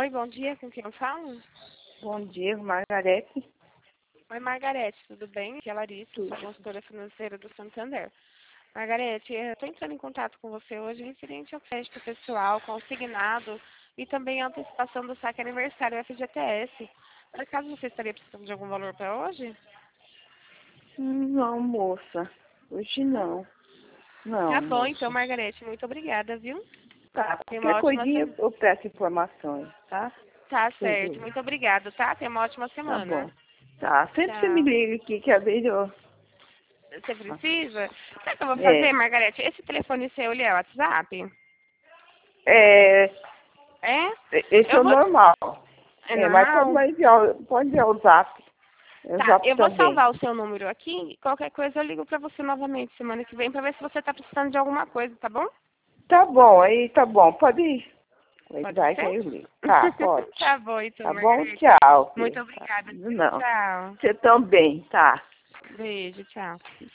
Oi, bom dia, com quem eu falo? Bom dia, Margarete. Oi, Margarete, tudo bem? Aqui é a Larissa, sou Tudo. consultora financeira do Santander. Margarete, eu estou entrando em contato com você hoje referente ao crédito pessoal, consignado e também a antecipação do saque aniversário FGTS. Por acaso você estaria precisando de algum valor para hoje? Não, moça. Hoje não. Não, Tá bom, então, moça. Margarete, muito obrigada, viu? Tá, Tenha uma qualquer ótima coisinha semana. eu peço informações, tá? Tá certo, Tudo. muito obrigada, tá? Tenha uma ótima Tá semana. bom. Tá, sempre você me Tchau. liga aqui que às vezes eu... Você precisa? Sabe o que eu vou fazer, É, Margarete? Esse telefone seu, ele é WhatsApp? é, É? esse é Eu o vou. normal. É É, mas normal? pode enviar o zap. É o Tá, zap eu vou também. salvar o seu número aqui. Qualquer coisa eu ligo pra você novamente semana que vem pra ver se você tá precisando de alguma coisa, tá bom? Tá bom, aí tá bom, pode ir. Pode Vai que ser? aí eu ligo. Tá, pode. Tá bom, então, Tá bom? Margarete. Tchau, Muito filho. Tá. obrigada. Não. Tchau. Você também, tá? Beijo, tchau.